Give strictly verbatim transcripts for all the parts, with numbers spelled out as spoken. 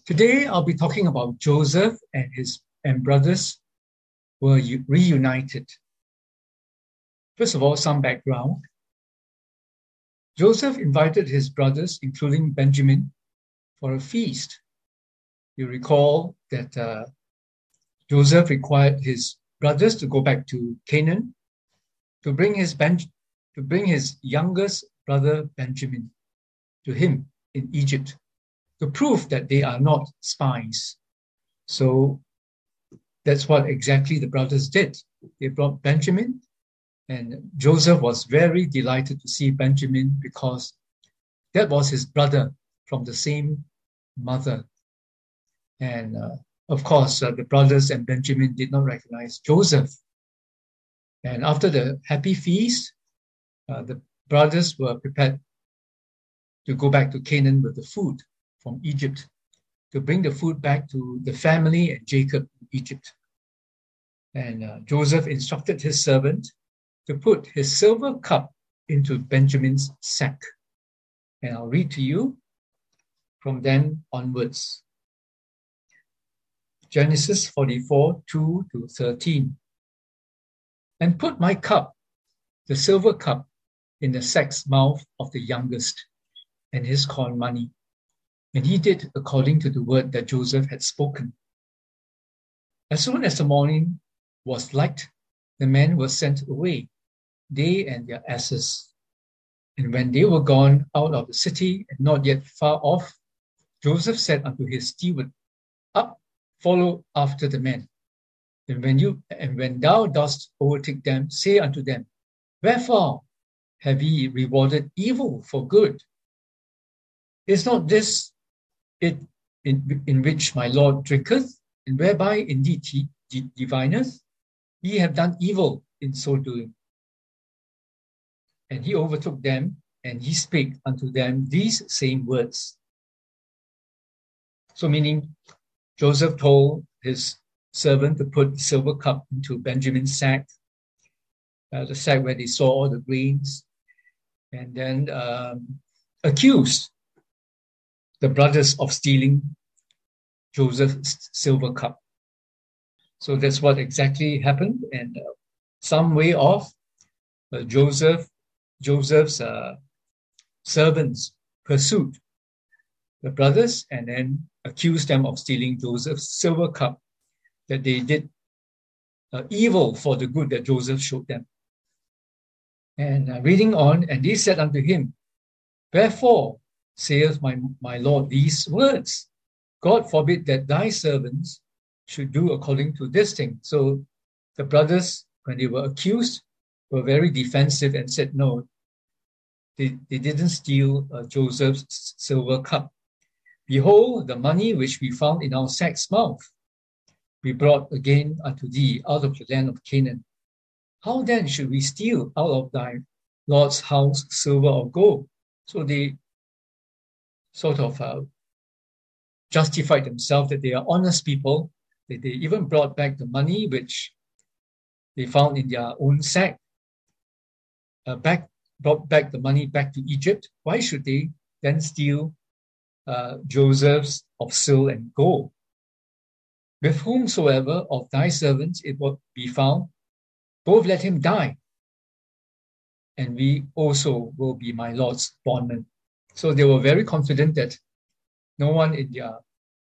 Today, I'll be talking about Joseph and his and brothers were reunited. First of all, some background. Joseph invited his brothers, including Benjamin, for a feast. You recall that uh, Joseph required his brothers to go back to Canaan to bring his ben- to bring his youngest brother Benjamin to him in Egypt, to prove that they are not spies. So that's what exactly the brothers did. They brought Benjamin, and Joseph was very delighted to see Benjamin because that was his brother from the same mother. And uh, of course, uh, the brothers and Benjamin did not recognize Joseph. And after the happy feast, uh, the brothers were prepared to go back to Canaan with the food from Egypt, to bring the food back to the family and Jacob in Egypt. And uh, Joseph instructed his servant to put his silver cup into Benjamin's sack. And I'll read to you from then onwards. Genesis forty-four, two to thirteen. And put my cup, the silver cup, in the sack's mouth of the youngest, and his corn money. And he did according to the word that Joseph had spoken. As soon as the morning was light, the men were sent away, they and their asses. And when they were gone out of the city and not yet far off, Joseph said unto his steward, Up, follow after the men. And when you and when thou dost overtake them, say unto them, Wherefore have ye rewarded evil for good? Is not this it in, in which my Lord drinketh, and whereby indeed he divineth? Ye have done evil in so doing. And he overtook them, and he spake unto them these same words. So meaning, Joseph told his servant to put the silver cup into Benjamin's sack, uh, the sack where they saw all the grains, and then um, accused the brothers of stealing Joseph's silver cup. So that's what exactly happened. And uh, some way off, uh, Joseph, Joseph's uh, servants pursued the brothers and then accused them of stealing Joseph's silver cup, that they did uh, evil for the good that Joseph showed them. And uh, reading on, and they said unto him, Wherefore saith my, my Lord these words? God forbid that thy servants should do according to this thing. So the brothers, when they were accused, were very defensive and said, no, they, they didn't steal uh, Joseph's silver cup. Behold, the money which we found in our sack's mouth, we brought again unto thee out of the land of Canaan. How then should we steal out of thy Lord's house silver or gold? So they sort of uh, justified themselves that they are honest people, that they even brought back the money which they found in their own sack, uh, back, brought back the money back to Egypt. Why should they then steal uh, Joseph's of silver and gold? With whomsoever of thy servants it will be found, both let him die, and we also will be my Lord's bondmen. So they were very confident that no one in their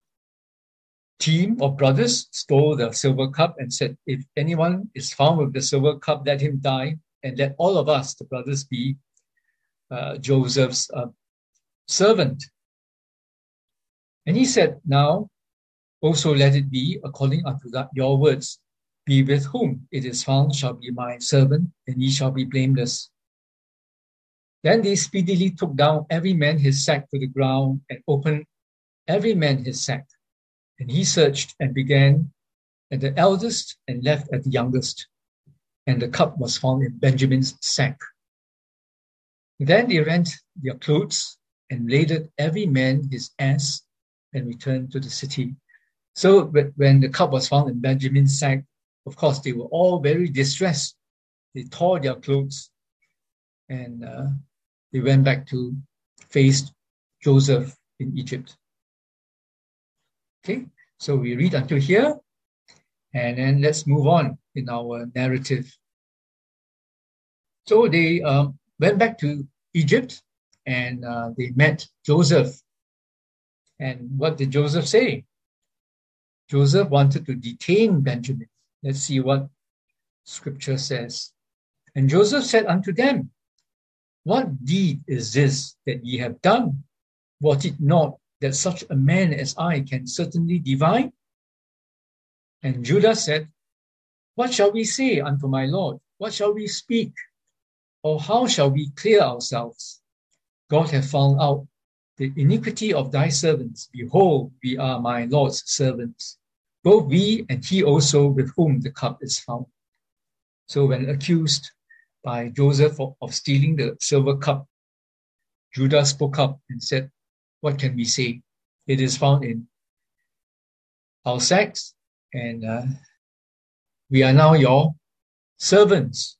team of brothers stole the silver cup and said, if anyone is found with the silver cup, let him die, and let all of us, the brothers, be uh, Joseph's uh, servant. And he said, now also let it be according unto that your words. Be with whom it is found shall be my servant, and ye shall be blameless. Then they speedily took down every man his sack to the ground and opened every man his sack. And he searched and began at the eldest and left at the youngest. And the cup was found in Benjamin's sack. Then they rent their clothes and laded every man his ass and returned to the city. So when the cup was found in Benjamin's sack, of course, they were all very distressed. They tore their clothes and uh, they went back to face Joseph in Egypt. Okay, so we read until here, and then let's move on in our narrative. So they um, went back to Egypt, and uh, they met Joseph. And what did Joseph say? Joseph wanted to detain Benjamin. Let's see what scripture says. And Joseph said unto them, what deed is this that ye have done? Was it not that such a man as I can certainly divine? And Judah said, what shall we say unto my Lord? What shall we speak? Or how shall we clear ourselves? God hath found out the iniquity of thy servants. Behold, we are my Lord's servants, both we and he also with whom the cup is found. So when accused by Joseph of, of stealing the silver cup, Judah spoke up and said, what can we say? It is found in our sacks, and uh, we are now your servants.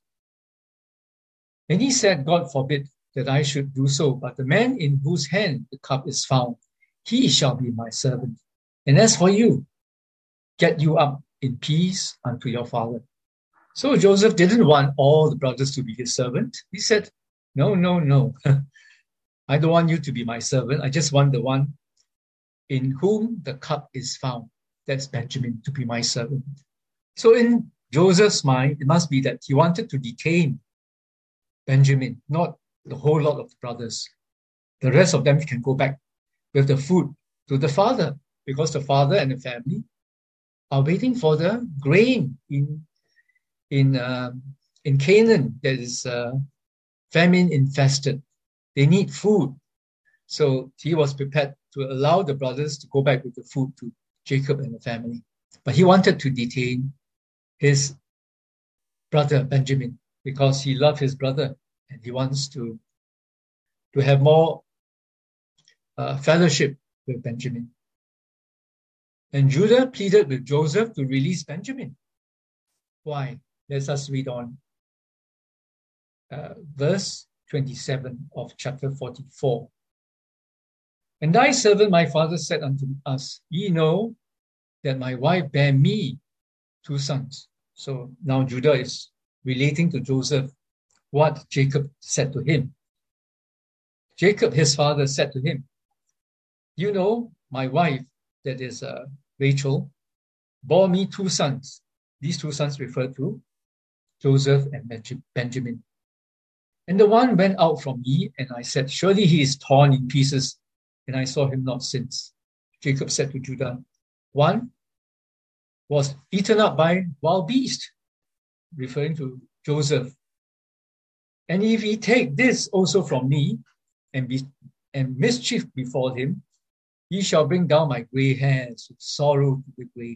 And he said, God forbid that I should do so, but the man in whose hand the cup is found, he shall be my servant. And as for you, get you up in peace unto your father. So Joseph didn't want all the brothers to be his servant. He said, no, no, no. I don't want you to be my servant. I just want the one in whom the cup is found. That's Benjamin, to be my servant. So in Joseph's mind, it must be that he wanted to detain Benjamin, not the whole lot of the brothers. The rest of them can go back with the food to the father, because the father and the family are waiting for the grain in in uh, in Canaan that is uh, famine infested. They need food. So he was prepared to allow the brothers to go back with the food to Jacob and the family. But he wanted to detain his brother Benjamin because he loved his brother and he wants to, to have more uh, fellowship with Benjamin. And Judah pleaded with Joseph to release Benjamin. Why? Let us read on. Uh, verse twenty-seven of chapter forty-four. And thy servant my father said unto us, ye know that my wife bare me two sons. So now Judah is relating to Joseph what Jacob said to him. Jacob, his father, said to him, you know, my wife, that is uh, Rachel, bore me two sons. These two sons refer to Joseph and Benjamin. And the one went out from me, and I said, surely he is torn in pieces, and I saw him not since. Jacob said to Judah, one was eaten up by wild beast, referring to Joseph. And if he take this also from me, and, be, and mischief befall him, he shall bring down my gray hairs with sorrow to the grave.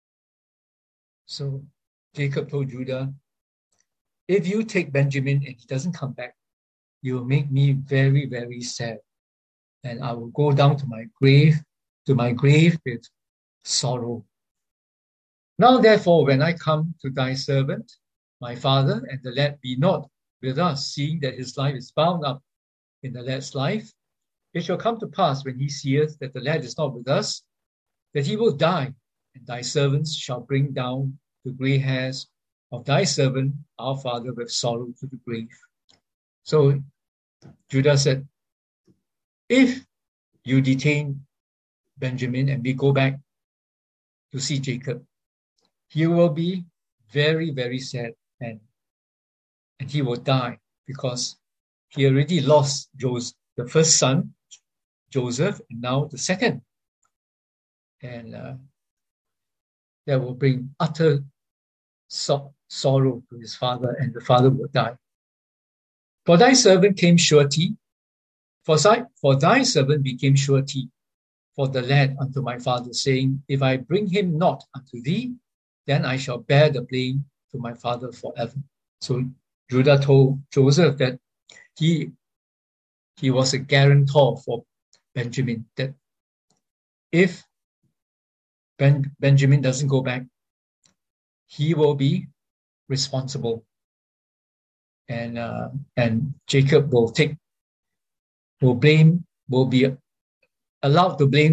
So Jacob told Judah, if you take Benjamin and he doesn't come back, you will make me very, very sad. And I will go down to my grave, to my grave with sorrow. Now therefore, when I come to thy servant, my father, and the lad be not with us, seeing that his life is bound up in the lad's life, it shall come to pass when he seeth that the lad is not with us, that he will die, and thy servants shall bring down the grey hairs of thy servant, our father, with sorrow to the grave. So Judah said, if you detain Benjamin and we go back to see Jacob, he will be very, very sad and, and he will die because he already lost Joseph, the first son, Joseph, and now the second. And uh, that will bring utter so- sorrow to his father, and the father will die. For thy servant came surety, for, for thy servant became surety for the lad unto my father, saying, if I bring him not unto thee, then I shall bear the blame to my father forever. So Judah told Joseph that he, he was a guarantor for Benjamin, that if ben, Benjamin doesn't go back, he will be responsible. And uh, and Jacob will take, will blame, will be allowed to blame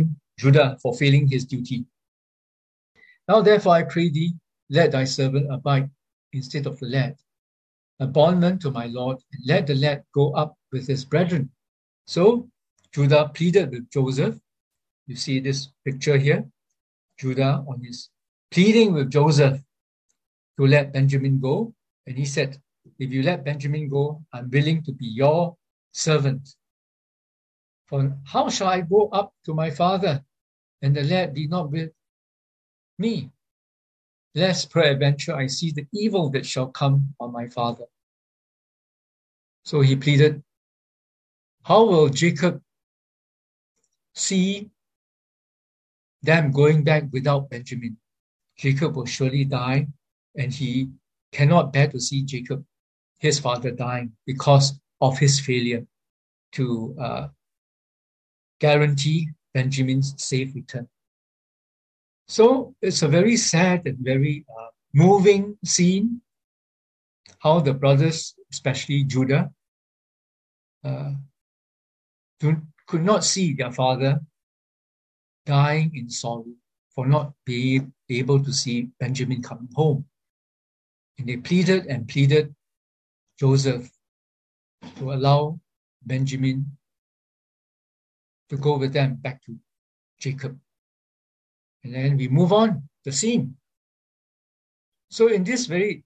Judah fulfilling his duty. Now therefore I pray thee, let thy servant abide instead of the lad, a bondman to my Lord, and let the lad go up with his brethren. So Judah pleaded with Joseph. You see this picture here. Judah on his pleading with Joseph to let Benjamin go. And he said, if you let Benjamin go, I'm willing to be your servant. For how shall I go up to my father, and the lad be not with me? Lest peradventure I see the evil that shall come on my father. So he pleaded, how will Jacob see them going back without Benjamin? Jacob will surely die, and he cannot bear to see Jacob, his father, dying because of his failure to uh, guarantee Benjamin's safe return. So it's a very sad and very uh, moving scene, how the brothers, especially Judah, uh, do, could not see their father dying in sorrow for not being able to see Benjamin coming home. And they pleaded and pleaded Joseph to allow Benjamin to go with them back to Jacob. And then we move on the scene. So in this very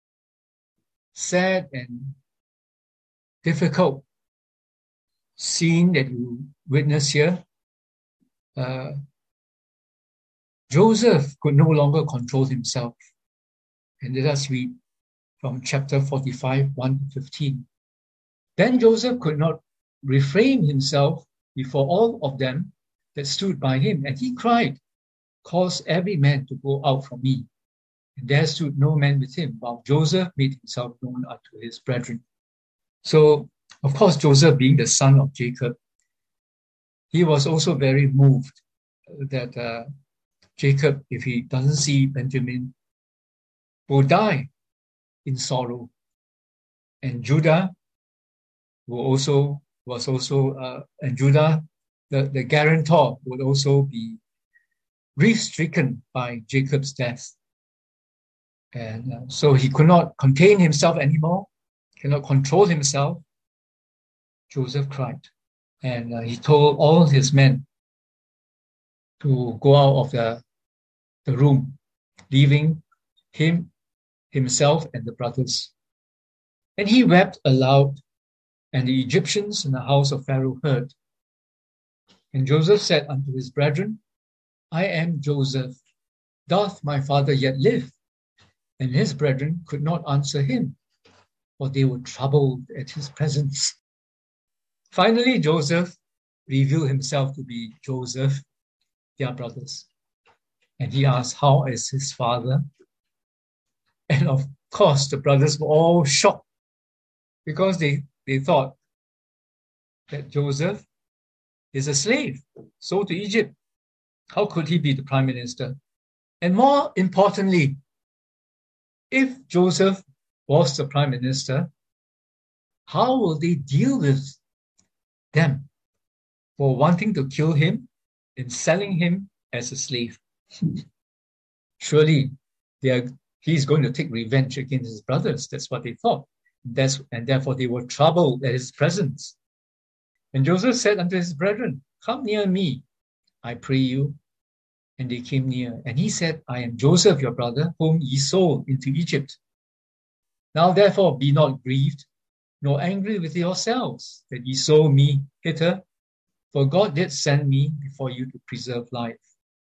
sad and difficult scene that you witness here, uh, Joseph could no longer control himself. And let us read from chapter forty-five, one to fifteen. Then Joseph could not refrain himself before all of them that stood by him, and he cried, cause every man to go out from me. And there stood no man with him, while Joseph made himself known unto his brethren. So, of course, Joseph being the son of Jacob, he was also very moved that uh, Jacob, if he doesn't see Benjamin, will die in sorrow. And Judah will also, was also, uh, and Judah, the, the guarantor, would also be grief-stricken by Jacob's death. And uh, so he could not contain himself anymore, cannot control himself. Joseph cried. And uh, he told all his men to go out of the, the room, leaving him, himself, and the brothers. And he wept aloud, and the Egyptians in the house of Pharaoh heard. And Joseph said unto his brethren, I am Joseph. Doth my father yet live? And his brethren could not answer him, for they were troubled at his presence. Finally, Joseph revealed himself to be Joseph, their brothers. And he asked, how is his father? And of course, the brothers were all shocked because they, they thought that Joseph is a slave, sold to Egypt. How could he be the prime minister? And more importantly, if Joseph was the prime minister, how will they deal with them for wanting to kill him and selling him as a slave? Surely they are, he's going to take revenge against his brothers. That's what they thought. That's, and therefore they were troubled at his presence. And Joseph said unto his brethren, come near me, I pray you. And they came near. And he said, I am Joseph, your brother, whom ye sold into Egypt. Now therefore be not grieved, nor angry with yourselves, that ye sold me hither, for God did send me before you to preserve life.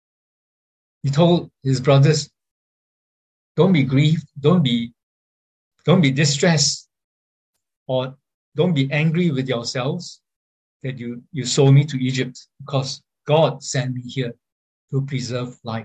He told his brothers, don't be grieved, don't be, don't be distressed, or don't be angry with yourselves that you, you sold me to Egypt, because God sent me here to preserve life.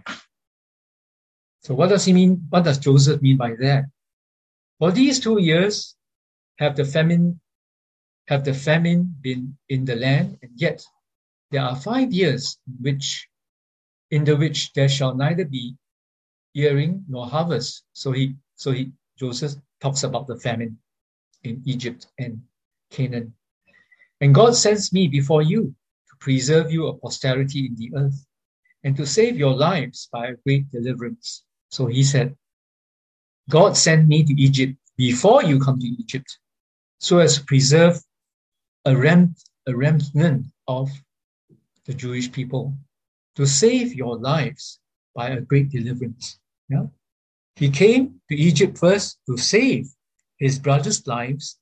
So what does he mean? What does Joseph mean by that? For these two years have the famine, have the famine been in the land, and yet there are five years in which, in the which there shall neither be earing nor harvest. So he, so he, Joseph talks about the famine in Egypt and Canaan. And God sends me before you to preserve you a posterity in the earth, and to save your lives by a great deliverance. So he said, God sent me to Egypt before you come to Egypt, so as to preserve a, rem- a remnant of the Jewish people, to save your lives by a great deliverance. Yeah? He came to Egypt first to save his brothers' lives,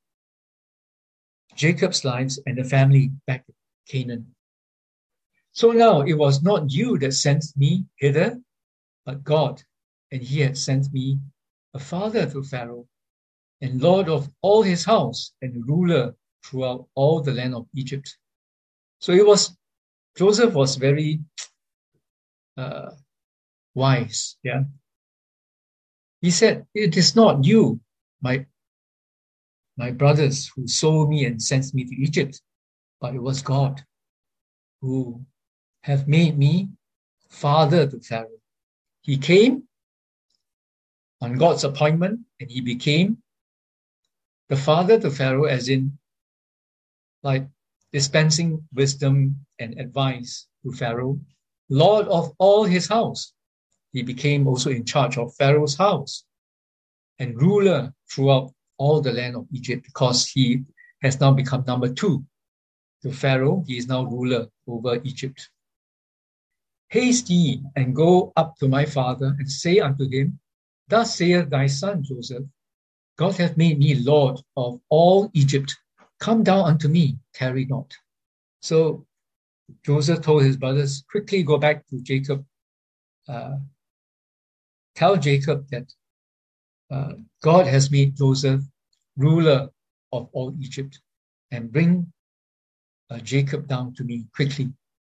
Jacob's lives, and the family back in Canaan. So now it was not you that sent me hither, but God, and he had sent me a father to Pharaoh, and lord of all his house, and ruler throughout all the land of Egypt. So it was, Joseph was very uh, wise, yeah. He said, it is not you, my, my brothers, who sold me and sent me to Egypt, but it was God who have made me father to Pharaoh. He came on God's appointment, and he became the father to Pharaoh, as in like dispensing wisdom and advice to Pharaoh, lord of all his house. He became also in charge of Pharaoh's house and ruler throughout all the land of Egypt, because he has now become number two to Pharaoh. He is now ruler over Egypt. Haste ye and go up to my father and say unto him, thus saith thy son Joseph, God hath made me Lord of all Egypt. Come down unto me, tarry not. So Joseph told his brothers, quickly go back to Jacob. Uh, tell Jacob that uh, God has made Joseph ruler of all Egypt, and bring uh, Jacob down to me quickly.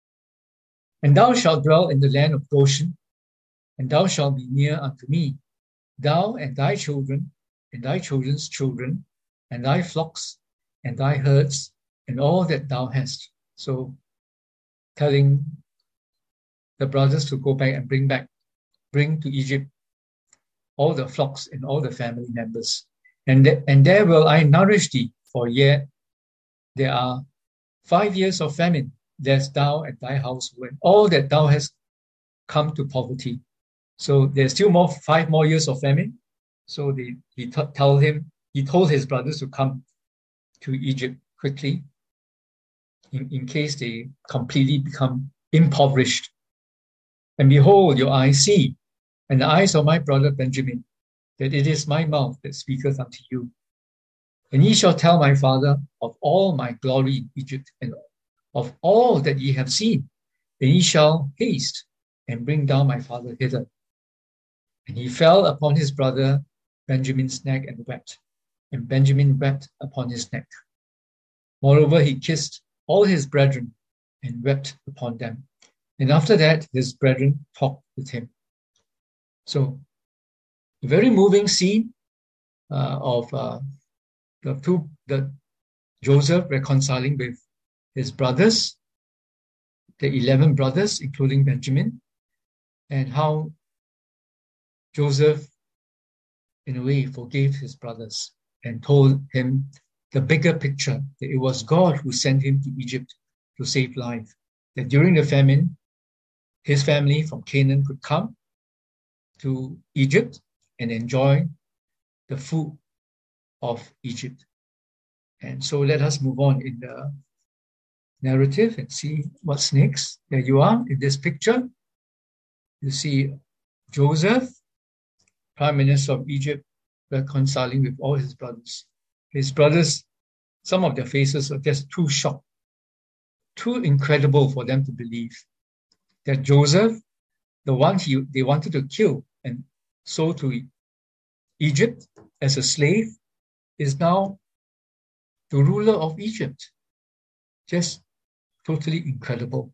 And thou shalt dwell in the land of Goshen, and thou shalt be near unto me, thou and thy children, and thy children's children, and thy flocks, and thy herds, and all that thou hast. So telling the brothers to go back and bring back, bring to Egypt all the flocks and all the family members. And, th- and there will I nourish thee, for yet there are five years of famine, lest thou and thy house, when all that thou hast come to poverty. So there's still more, five more years of famine. So they, he t- tell him, he told his brothers to come to Egypt quickly, in, in case they completely become impoverished. And behold, your eyes see, and the eyes of my brother Benjamin, that it is my mouth that speaketh unto you. And ye shall tell my father of all my glory in Egypt, and of all that ye have seen. And ye shall haste and bring down my father hither. And he fell upon his brother Benjamin's neck and wept. And Benjamin wept upon his neck. Moreover, he kissed all his brethren and wept upon them. And after that, his brethren talked with him. So, a very moving scene uh, of uh, the two, the Joseph reconciling with his brothers, the eleven brothers, including Benjamin, and how Joseph, in a way, forgave his brothers and told him the bigger picture, that it was God who sent him to Egypt to save life, that during the famine, his family from Canaan could come to Egypt and enjoy the food of Egypt. And so let us move on in the narrative and see what's next. There you are in this picture. You see Joseph, Prime Minister of Egypt, reconciling with all his brothers. His brothers, some of their faces are just too shocked, too incredible for them to believe that Joseph, the one he, they wanted to kill and sold to Egypt as a slave, is now the ruler of Egypt. Just totally incredible.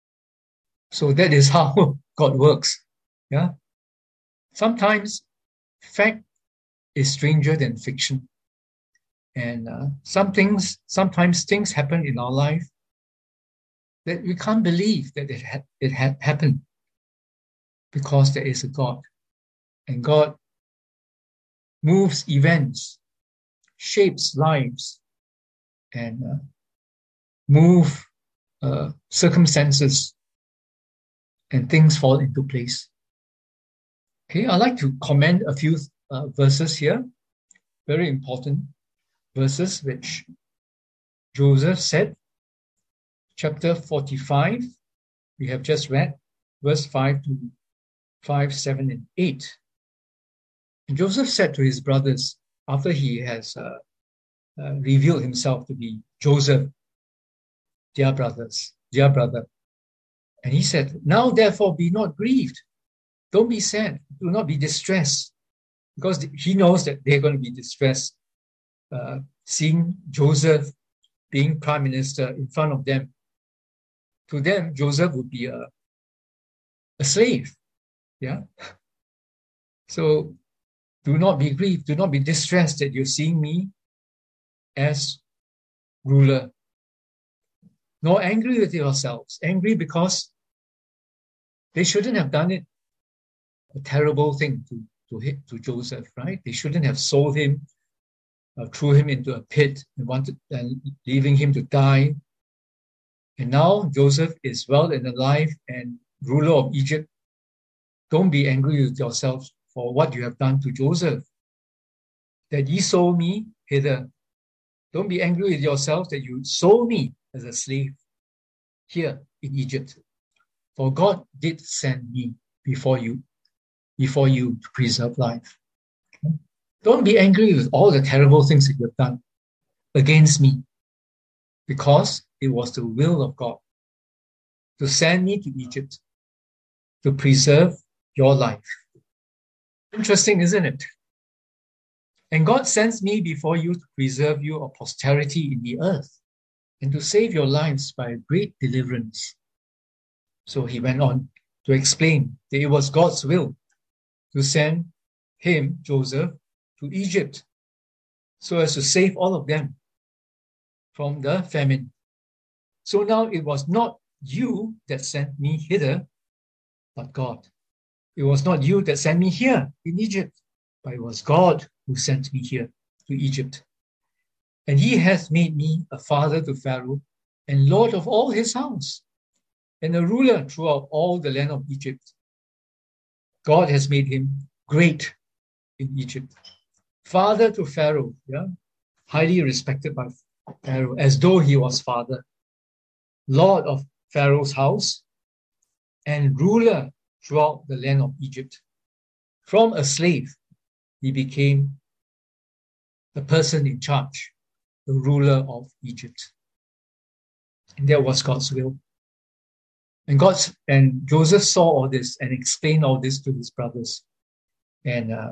So that is how God works. Yeah. Sometimes fact is stranger than fiction. And uh, some things, sometimes things happen in our life that we can't believe that it had it had happened, because there is a God. And God moves events, shapes lives, and uh, move uh, circumstances and things fall into place. Okay, I'd like to comment a few uh, verses here, very important verses which Joseph said. Chapter forty-five, we have just read, verse five to five, seven, and eight. And Joseph said to his brothers, after he has uh, uh, revealed himself to be Joseph, their brothers, their brother, and he said, now therefore be not grieved. Don't be sad. Do not be distressed. Because he knows that they're going to be distressed uh, seeing Joseph being prime minister in front of them. To them, Joseph would be a, a slave. Yeah. So do not be grieved. Do not be distressed that you're seeing me as ruler. Nor angry with yourselves. Angry because they shouldn't have done it. A terrible thing to, to hit to Joseph, right? They shouldn't have sold him, uh, threw him into a pit and wanted and leaving him to die. And now Joseph is well and alive and ruler of Egypt. Don't be angry with yourselves for what you have done to Joseph, that ye sold me hither. Don't be angry with yourselves that you sold me as a slave here in Egypt. For God did send me before you, before you to preserve life. Don't be angry with all the terrible things that you've done against me, because it was the will of God to send me to Egypt to preserve your life. Interesting, isn't it? And God sends me before you to preserve your posterity in the earth and to save your lives by a great deliverance. So he went on to explain that it was God's will to send him, Joseph, to Egypt so as to save all of them from the famine. So now it was not you that sent me hither, but God. It was not you that sent me here in Egypt, but it was God who sent me here to Egypt. And he hath made me a father to Pharaoh and lord of all his house and a ruler throughout all the land of Egypt. God has made him great in Egypt. Father to Pharaoh, yeah, highly respected by Pharaoh, as though he was father. Lord of Pharaoh's house and ruler throughout the land of Egypt. From a slave, he became the person in charge, the ruler of Egypt. And that was God's will. And God's and Joseph saw all this and explained all this to his brothers. And uh,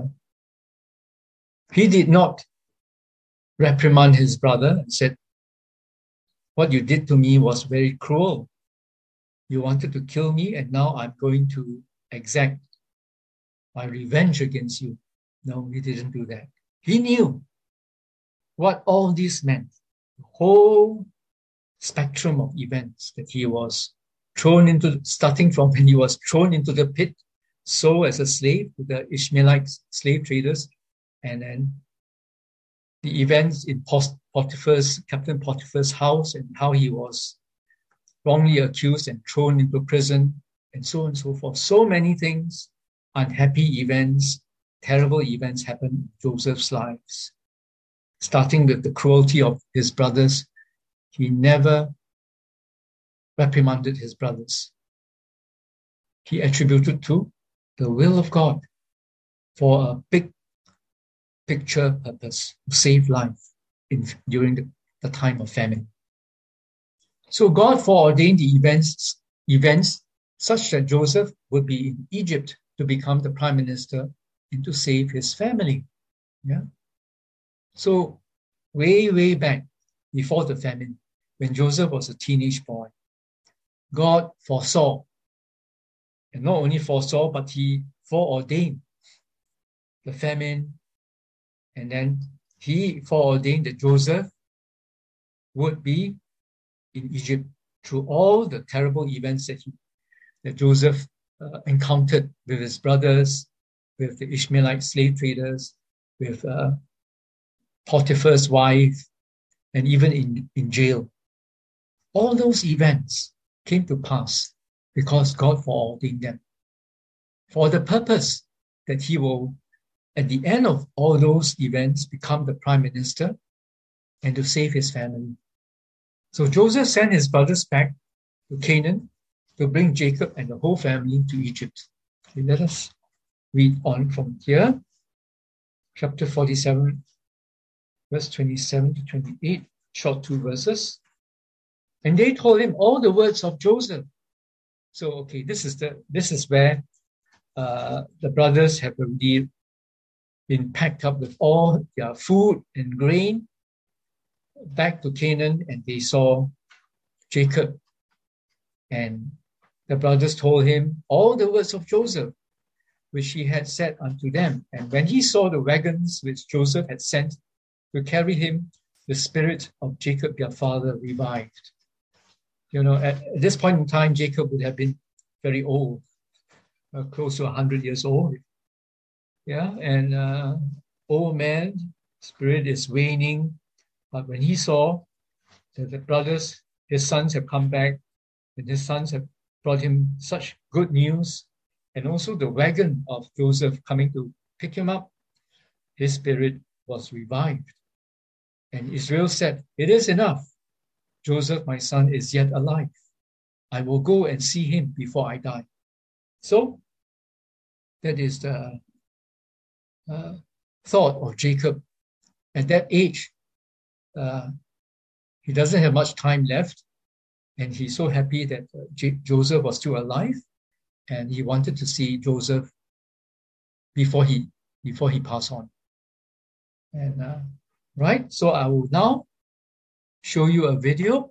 he did not reprimand his brother and said, what you did to me was very cruel. You wanted to kill me, and now I'm going to exact my revenge against you. No, he didn't do that. He knew what all this meant, the whole spectrum of events that he was thrown into, starting from when he was thrown into the pit, sold as a slave to the Ishmaelite slave traders, and then the events in Potiphar's, Captain Potiphar's house, and how he was wrongly accused and thrown into prison, and so on and so forth. So many things, unhappy events, terrible events happened in Joseph's lives. Starting with the cruelty of his brothers, he never reprimanded his brothers. He attributed to the will of God for a big picture purpose to save life in, during the, the time of famine. So God foreordained the events, events such that Joseph would be in Egypt to become the prime minister and to save his family. Yeah. So way, way back before the famine, when Joseph was a teenage boy, God foresaw, and not only foresaw, but he foreordained the famine, and then he foreordained that Joseph would be in Egypt through all the terrible events that he, that Joseph uh, encountered with his brothers, with the Ishmaelite slave traders, with uh, Potiphar's wife, and even in, in jail. All those events came to pass because God foreordained them for the purpose that he will, at the end of all those events, become the prime minister and to save his family. So Joseph sent his brothers back to Canaan to bring Jacob and the whole family to Egypt. Okay, let us read on from here. Chapter forty-seven, verse twenty-seven to twenty-eight, short two verses. And they told him all the words of Joseph. So, okay, this is the this is where uh, the brothers have already been packed up with all their food and grain back to Canaan, and they saw Jacob. And the brothers told him all the words of Joseph, which he had said unto them. And when he saw the wagons which Joseph had sent to carry him, the spirit of Jacob their father revived. You know, at, at this point in time, Jacob would have been very old, uh, close to one hundred years old. Yeah, and uh, old man, spirit is waning. But when he saw that the brothers, his sons have come back, and his sons have brought him such good news, and also the wagon of Joseph coming to pick him up, his spirit was revived. And Israel said, "It is enough. Joseph, my son, is yet alive. I will go and see him before I die." So that is the uh, thought of Jacob. At that age, uh, he doesn't have much time left, and he's so happy that uh, J- Joseph was still alive, and he wanted to see Joseph before he before he passed on. And uh, right, so I will now show you a video,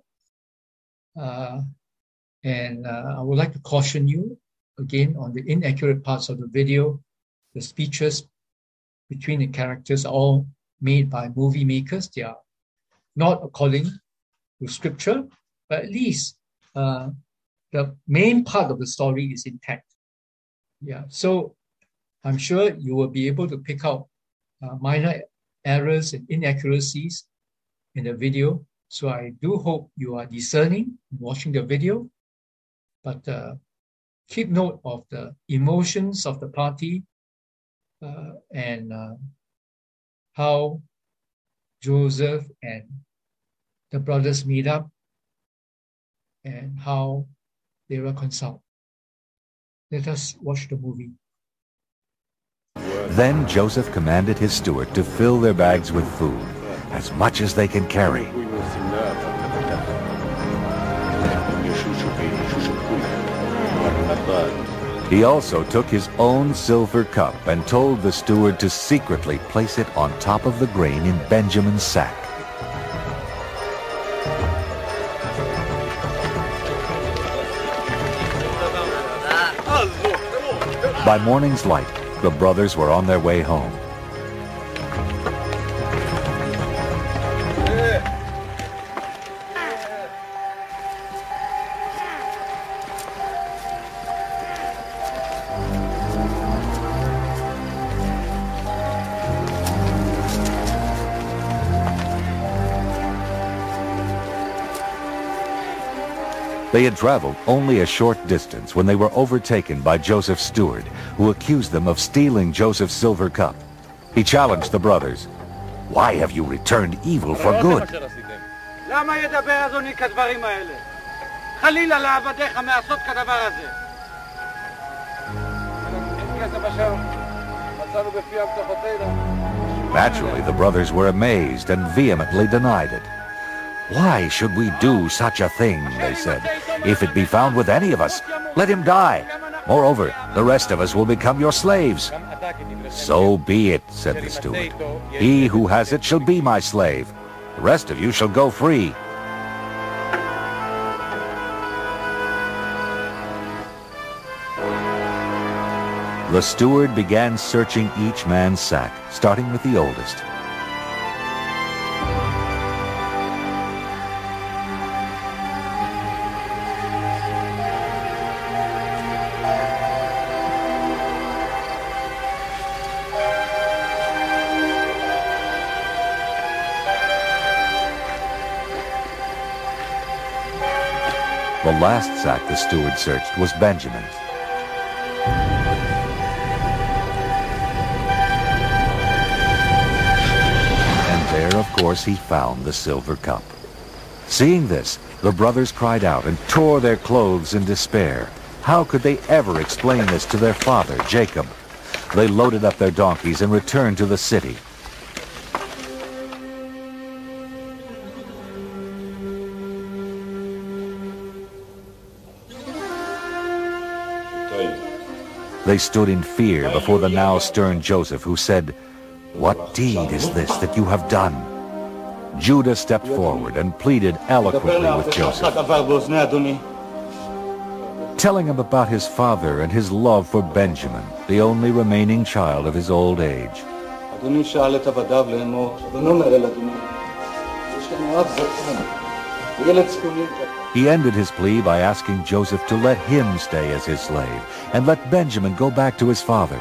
uh, and uh, I would like to caution you again on the inaccurate parts of the video. The speeches between the characters are all made by movie makers. They are not according to scripture, but at least uh, the main part of the story is intact. Yeah, so I'm sure you will be able to pick out uh, minor errors and inaccuracies in the video. So I do hope you are discerning in watching the video, but uh, keep note of the emotions of the party uh, and uh, how Joseph and the brothers meet up and how they reconcile. Let us watch the movie. Then Joseph commanded his steward to fill their bags with food, as much as they can carry. He also took his own silver cup and told the steward to secretly place it on top of the grain in Benjamin's sack. By morning's light, the brothers were on their way home. They had traveled only a short distance when they were overtaken by Joseph's steward, who accused them of stealing Joseph's silver cup. He challenged the brothers. "Why have you returned evil for good?" Naturally, the brothers were amazed and vehemently denied it. "Why should we do such a thing?" they said. "If it be found with any of us, let him die. Moreover, the rest of us will become your slaves." "So be it," said the steward. "He who has it shall be my slave. The rest of you shall go free." The steward began searching each man's sack, starting with the oldest. The last sack the steward searched was Benjamin's. And there, of course, he found the silver cup. Seeing this, the brothers cried out and tore their clothes in despair. How could they ever explain this to their father, Jacob? They loaded up their donkeys and returned to the city. They stood in fear before the now stern Joseph, who said, "What deed is this that you have done?" Judah stepped forward and pleaded eloquently with Joseph, telling him about his father and his love for Benjamin, the only remaining child of his old age. He ended his plea by asking Joseph to let him stay as his slave and let Benjamin go back to his father.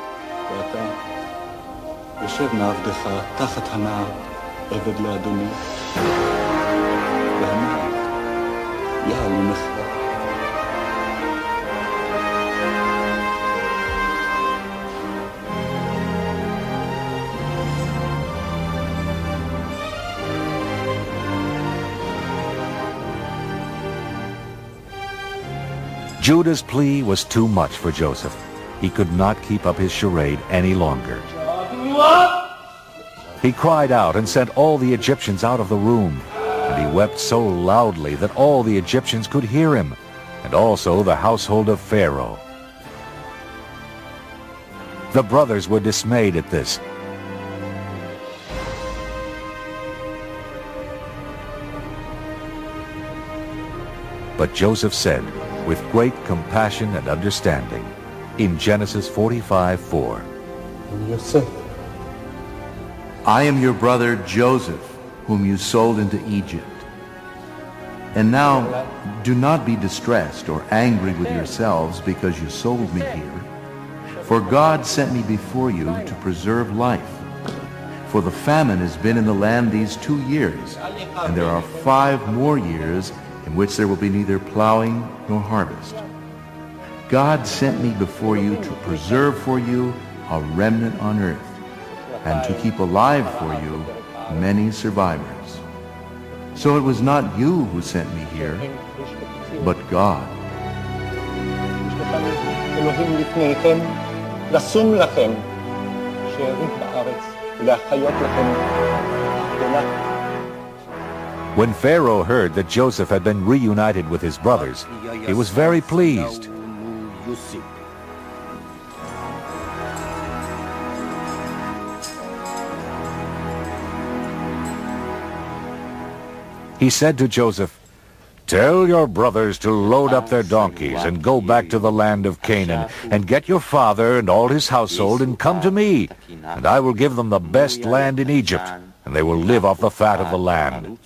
Judah's plea was too much for Joseph. He could not keep up his charade any longer. He cried out and sent all the Egyptians out of the room, and he wept so loudly that all the Egyptians could hear him, and also the household of Pharaoh. The brothers were dismayed at this. But Joseph said, with great compassion and understanding, in Genesis forty-five four, I am your brother Joseph, whom you sold into Egypt. And now do not be distressed or angry with yourselves because you sold me here. For God sent me before you to preserve life. For the famine has been in the land these two years, and there are five more years in which there will be neither plowing nor harvest. God sent me before you to preserve for you a remnant on earth, and to keep alive for you many survivors. So it was not you who sent me here, but God. When Pharaoh heard that Joseph had been reunited with his brothers, he was very pleased. He said to Joseph, "Tell your brothers to load up their donkeys and go back to the land of Canaan, and get your father and all his household and come to me, and I will give them the best land in Egypt, and they will live off the fat of the land."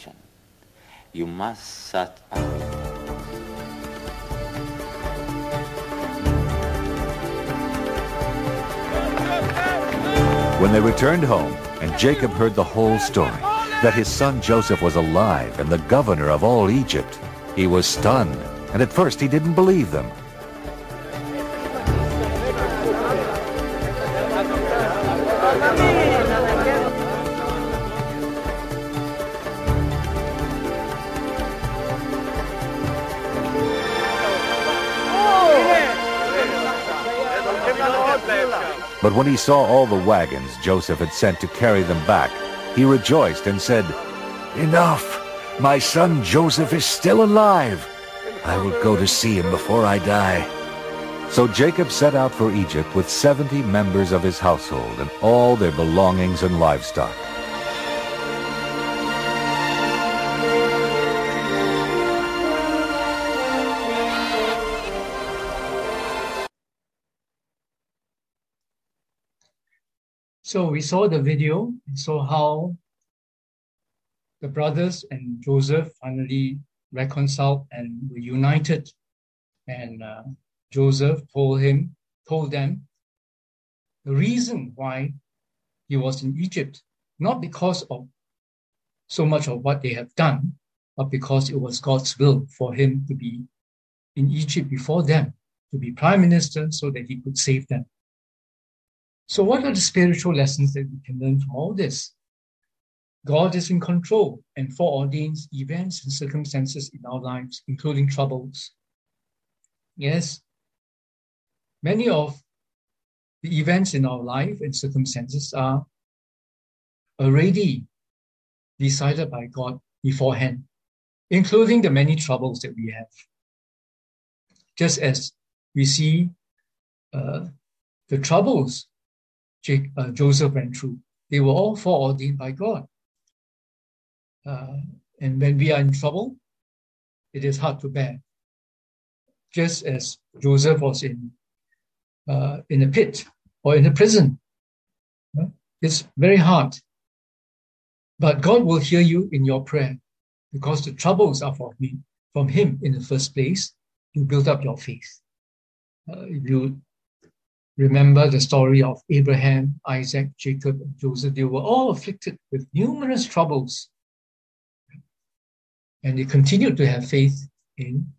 When they returned home, and Jacob heard the whole story, that his son Joseph was alive and the governor of all Egypt, he was stunned, and at first he didn't believe them. But when he saw all the wagons Joseph had sent to carry them back, he rejoiced and said, "Enough! My son Joseph is still alive. I will go to see him before I die." So Jacob set out for Egypt with seventy members of his household and all their belongings and livestock. So we saw the video, we saw how the brothers and Joseph finally reconciled and were united. And uh, Joseph told him, told them the reason why he was in Egypt, not because of so much of what they have done but because it was God's will for him to be in Egypt before them, to be prime minister so that he could save them. So what are the spiritual lessons that we can learn from all this? God is in control and foreordains events and circumstances in our lives, including troubles. Yes, many of the events in our life and circumstances are already decided by God beforehand, including the many troubles that we have. Just as we see uh, the troubles Jake, uh, Joseph went through, they were all foreordained by God. Uh, and when we are in trouble, it is hard to bear. Just as Joseph was in uh, in a pit or in a prison, uh, it's very hard. But God will hear you in your prayer because the troubles are from Him, from Him in the first place. You build up your faith. Uh, if you remember the story of Abraham, Isaac, Jacob, and Joseph, they were all afflicted with numerous troubles. And they continued to have faith in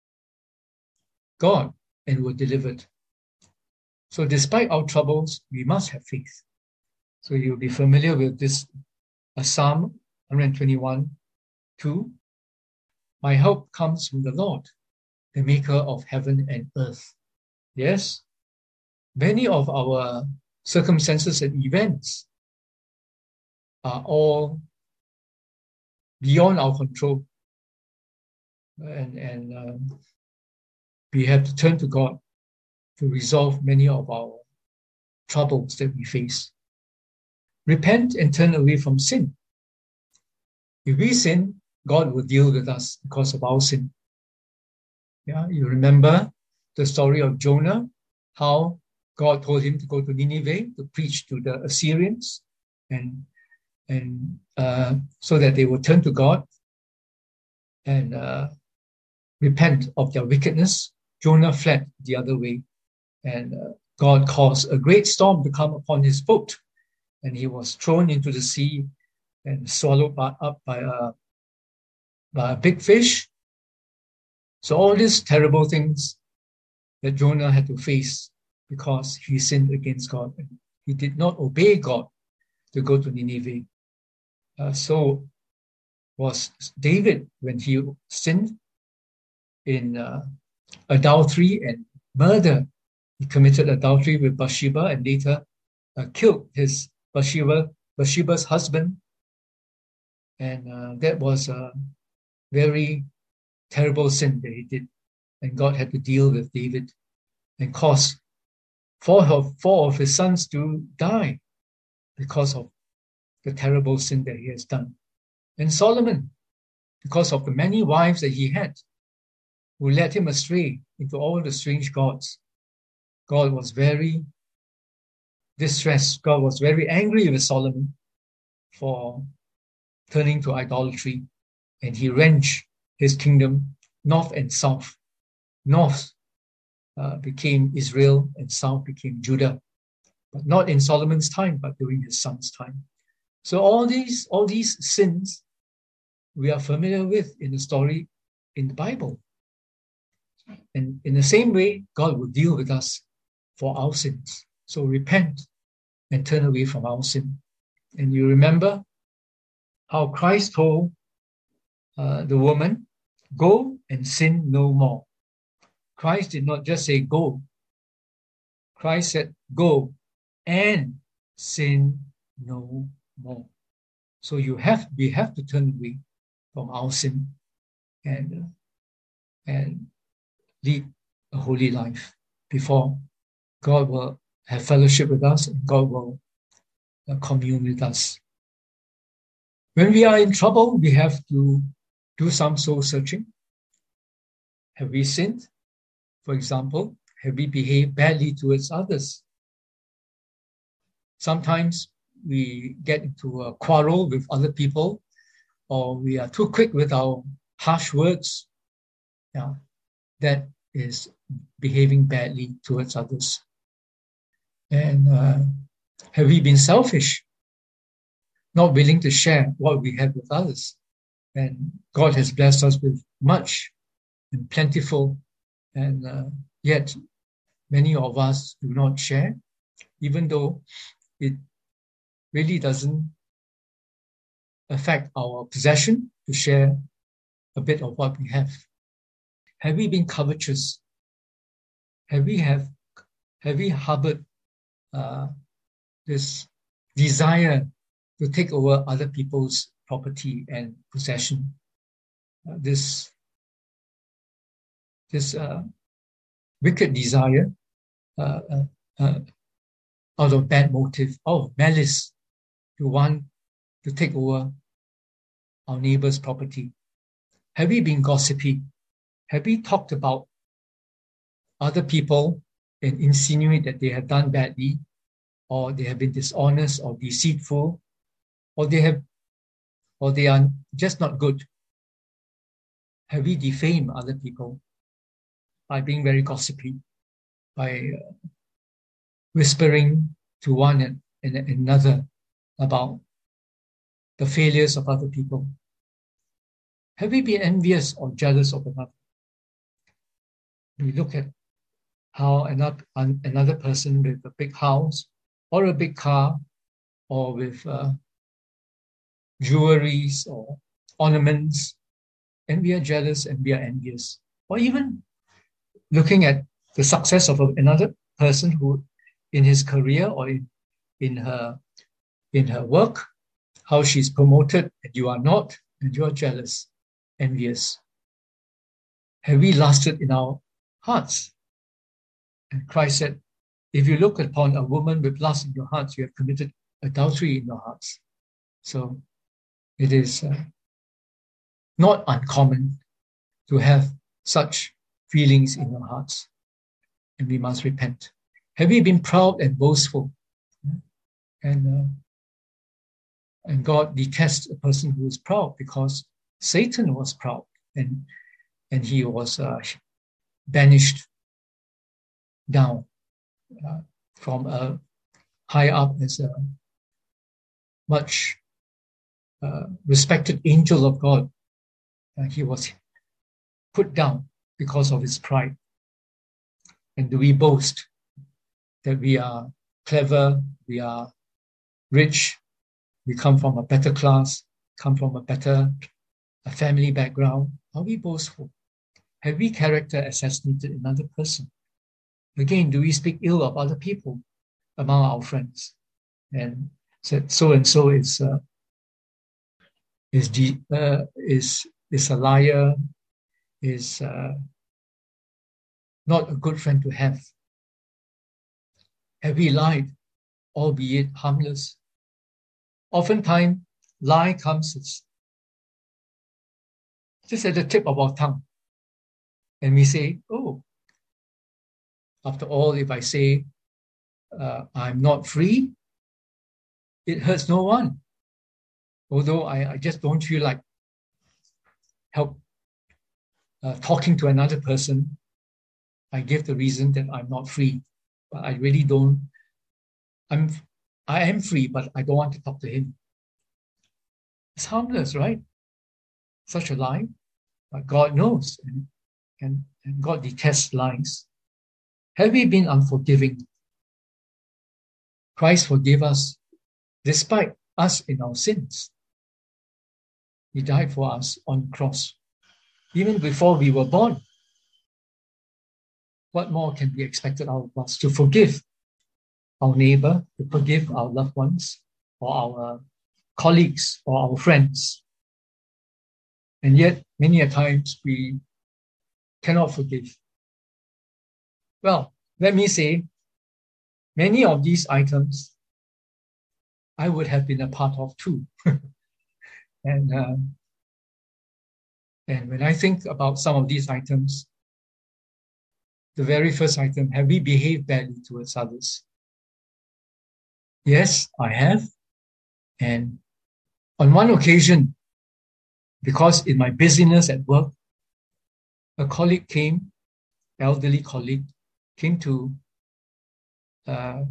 God and were delivered. So despite our troubles, we must have faith. So you'll be familiar with this uh, Psalm one twenty-one, two. My help comes from the Lord, the maker of heaven and earth. Yes, many of our circumstances and events are all beyond our control. And, and um, we have to turn to God to resolve many of our troubles that we face. Repent and turn away from sin. If we sin, God will deal with us because of our sin. Yeah, you remember the story of Jonah, how God told him to go to Nineveh to preach to the Assyrians, and and uh, so that they will turn to God and uh, repent of their wickedness. Jonah fled the other way, and uh, God caused a great storm to come upon his boat, and he was thrown into the sea and swallowed by, up by a, by a big fish. So all these terrible things that Jonah had to face because he sinned against God. He did not obey God to go to Nineveh. Uh, so was David when he sinned in uh, adultery and murder. He committed adultery with Bathsheba and later uh, killed his Bathsheba, Bathsheba's husband. And uh, that was a very terrible sin that he did. And God had to deal with David and cause four of, four of his sons to die because of the terrible sin that he has done. And Solomon, because of the many wives that he had, who led him astray into all the strange gods, God was very distressed. God was very angry with Solomon for turning to idolatry, and he wrenched his kingdom north and south. North uh, became Israel and south became Judah, but not in Solomon's time, but during his son's time. So all these, all these sins we are familiar with in the story in the Bible. And in the same way, God will deal with us for our sins. So repent and turn away from our sin. And you remember how Christ told uh, the woman, go and sin no more. Christ did not just say go. Christ said, go and sin no more. So you have, we have to turn away from our sin and, uh, and lead a holy life before God will have fellowship with us and God will uh, commune with us. When we are in trouble, we have to do some soul searching. Have we sinned? For example, have we behaved badly towards others? Sometimes we get into a quarrel with other people, or we are too quick with our harsh words. Yeah, that is behaving badly towards others. And uh, have we been selfish, not willing to share what we have with others? And God has blessed us with much and plentiful, and uh, yet many of us do not share, even though it really doesn't affect our possession to share a bit of what we have. Have we been covetous? Have we have have we harbored uh, this desire to take over other people's property and possession? Uh, this this uh, wicked desire uh, uh, uh, out of bad motive, out of malice, to want to take over our neighbor's property. Have we been gossipy? Have we talked about other people and insinuate that they have done badly, or they have been dishonest or deceitful, or they have, or they are just not good? Have we defamed other people by being very gossipy, by uh, whispering to one and, and another about the failures of other people? Have we been envious or jealous of another? We look at how another, another person with a big house or a big car or with uh, jewelries or ornaments, and we are jealous and we are envious. Or even looking at the success of another person who, in his career or in, in her in her work, how she's promoted and you are not, and you are jealous, envious. Have we lusted in our hearts? And Christ said, if you look upon a woman with lust in your hearts, you have committed adultery in your hearts. So it is uh, not uncommon to have such feelings in your hearts, and we must repent. Have we been proud and boastful? And uh, and God detests a person who is proud, because Satan was proud, and and he was uh, banished down uh, from a high up as a much uh, respected angel of God. Uh, he was put down because of his pride. And do we boast that we are clever, we are rich, we come from a better class, come from a better a family background? Are we boastful? Have we character assassinated another person? Again, do we speak ill of other people among our friends? And said so and so is uh, is de- uh, is is a liar, is uh, not a good friend to have. Have we lied, albeit harmless? Oftentimes, lie comes just at the tip of our tongue. And we say, oh, after all, if I say uh, I'm not free, it hurts no one. Although I, I just don't feel like help uh, talking to another person, I give the reason that I'm not free. But I really don't, I'm, I am free, but I don't want to talk to him. It's harmless, right? Such a lie. But God knows, and, and, and God detests lies. Have we been unforgiving? Christ forgave us despite us in our sins. He died for us on the cross, even before we were born. What more can be expected out of us? To forgive our neighbor, to forgive our loved ones, or our colleagues, or our friends. And yet, many a times, we cannot forgive. Well, let me say, many of these items I would have been a part of too. and, uh, and when I think about some of these items, the very first item, have we behaved badly towards others? Yes, I have. And on one occasion, because in my busyness at work, a colleague came, elderly colleague, came to uh,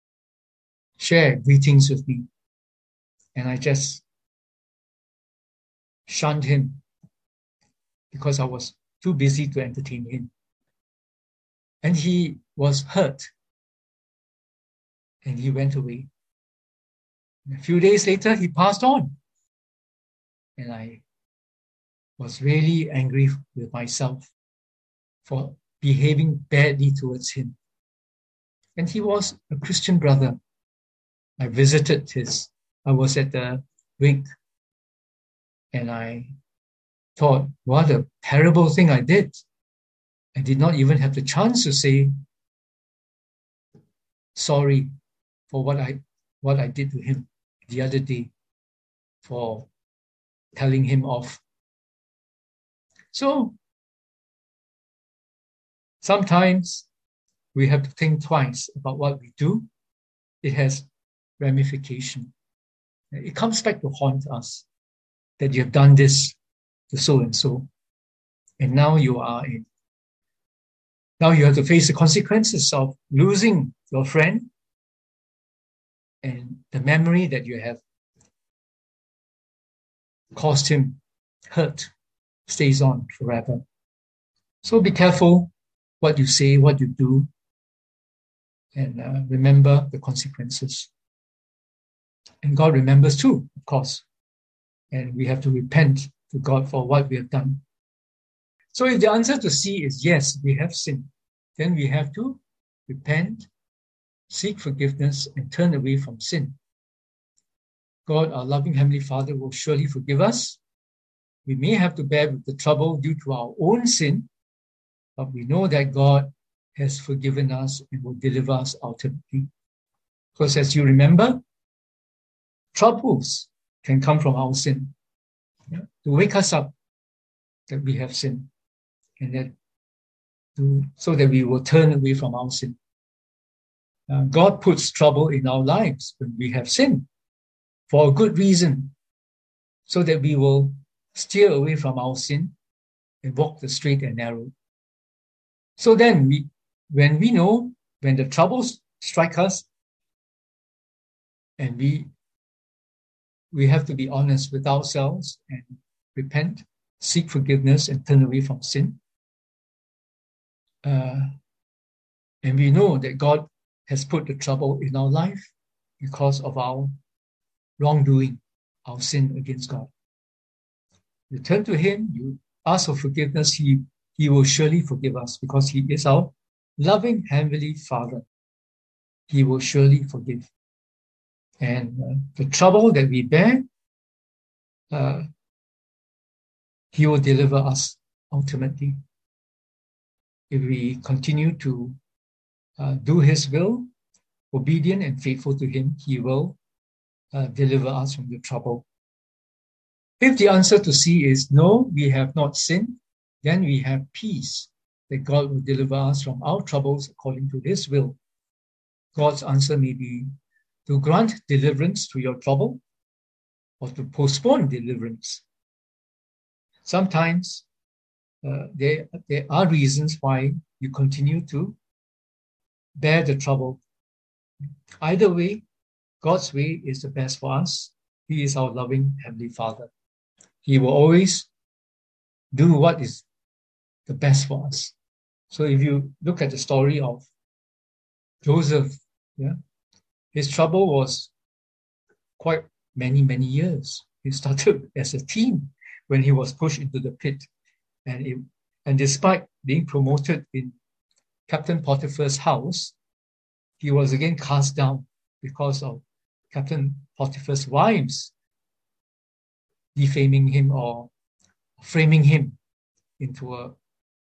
share greetings with me. And I just shunned him because I was too busy to entertain him. And he was hurt. And he went away. And a few days later, he passed on. And I was really angry with myself for behaving badly towards him. And he was a Christian brother. I visited his, I was at the wake, and I thought, what a terrible thing I did. I did not even have the chance to say sorry for what I what I did to him the other day, for telling him off. So sometimes we have to think twice about what we do. It has ramification. It comes back to haunt us that you have done this to so and so, and now you are in. Now you have to face the consequences of losing your friend, and the memory that you have caused him hurt stays on forever. So be careful what you say, what you do, and uh, remember the consequences. And God remembers too, of course. And we have to repent to God for what we have done. So if the answer to C is yes, we have sinned, then we have to repent, seek forgiveness, and turn away from sin. God, our loving Heavenly Father, will surely forgive us. We may have to bear with the trouble due to our own sin, but we know that God has forgiven us and will deliver us ultimately. Because as you remember, troubles can come from our sin, yeah, to wake us up that we have sinned, and that to, so that we will turn away from our sin. Uh, God puts trouble in our lives when we have sinned for a good reason, so that we will steer away from our sin and walk the straight and narrow. So then, we, when we know, when the troubles strike us, and we we have to be honest with ourselves and repent, seek forgiveness, and turn away from sin. Uh, and we know that God has put the trouble in our life because of our wrongdoing, our sin against God. You turn to Him, you ask for forgiveness, He, he will surely forgive us because He is our loving Heavenly Father. He will surely forgive. And uh, the trouble that we bear, uh, He will deliver us ultimately. If we continue to uh, do His will, obedient and faithful to Him, He will uh, deliver us from the trouble. If the answer to C is no, we have not sinned, then we have peace that God will deliver us from our troubles according to His will. God's answer may be to grant deliverance to your trouble or to postpone deliverance. Sometimes uh, there, there are reasons why you continue to bear the trouble. Either way, God's way is the best for us. He is our loving Heavenly Father. He will always do what is the best for us. So if you look at the story of Joseph, yeah, his trouble was quite many, many years. He started as a teen when he was pushed into the pit. And, it, and despite being promoted in Captain Potiphar's house, he was again cast down because of Captain Potiphar's wives defaming him or framing him into a,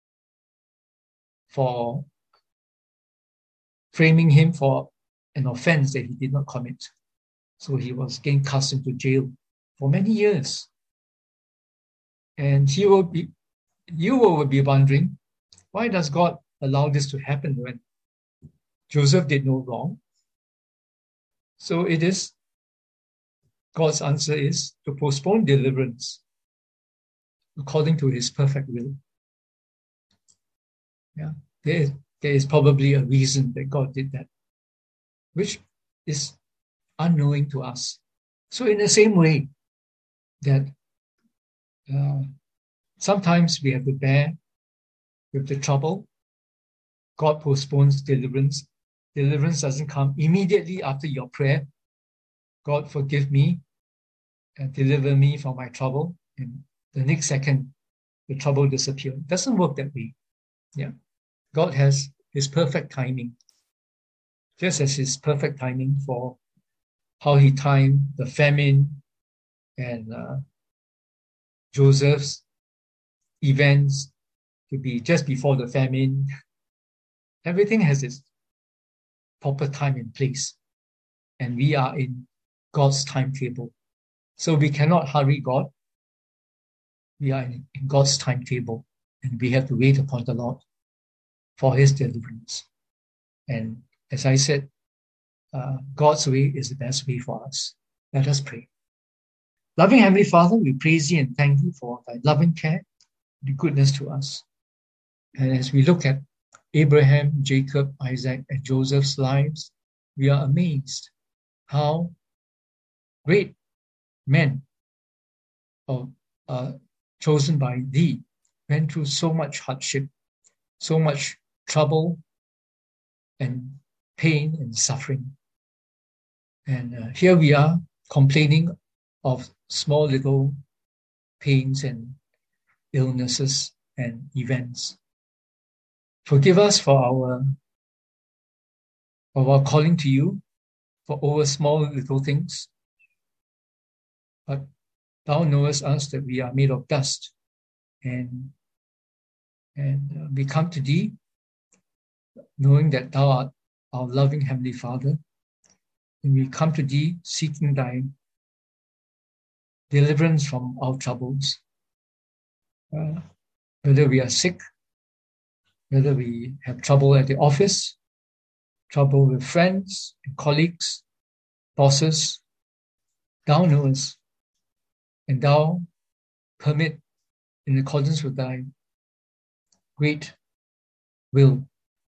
for framing him for an offense that he did not commit. So he was again cast into jail for many years. And he will be, you will be wondering, why does God allow this to happen when Joseph did no wrong? So it is, God's answer is to postpone deliverance according to His perfect will. Yeah, there, there is probably a reason that God did that, which is unknowing to us. So in the same way that Uh, sometimes we have to bear with the trouble. God postpones deliverance. Deliverance doesn't come immediately after your prayer. God, forgive me and deliver me from my trouble. And the next second, the trouble disappears. It doesn't work that way. Yeah. God has his perfect timing. Just as his perfect timing for how he timed the famine and uh, Joseph's events to be just before the famine. Everything has its proper time and place. And we are in God's timetable. So we cannot hurry God. We are in, in God's timetable. And we have to wait upon the Lord for his deliverance. And as I said, uh, God's way is the best way for us. Let us pray. Loving Heavenly Father, we praise you and thank you for thy loving care, the goodness to us. And as we look at Abraham, Jacob, Isaac, and Joseph's lives, we are amazed how great men are, are chosen by thee went through so much hardship, so much trouble and pain and suffering. And uh, here we are complaining of small little pains and illnesses and events. Forgive us for our, for our calling to you for over small little things. But thou knowest us that we are made of dust, and, and uh, we come to thee knowing that thou art our loving Heavenly Father. And we come to thee seeking thy deliverance from our troubles. Uh, whether we are sick, whether we have trouble at the office, trouble with friends and colleagues, bosses, thou knowest, and thou permit in accordance with thy great will.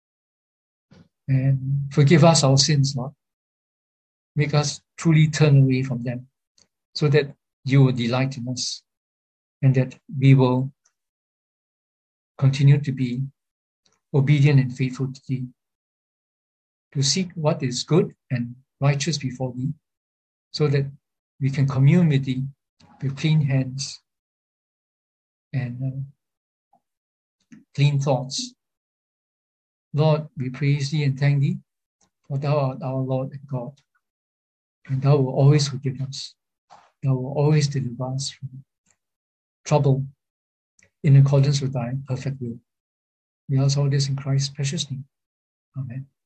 And forgive us our sins, Lord. Make us truly turn away from them so that you will delight in us and that we will continue to be obedient and faithful to thee, to seek what is good and righteous before thee, so that we can commune with thee with clean hands and uh, clean thoughts. Lord, we praise thee and thank thee, for thou art our Lord and God, and thou will always forgive us. Thou will always deliver us from trouble in accordance with thy perfect will. We ask all this in Christ's precious name. Amen.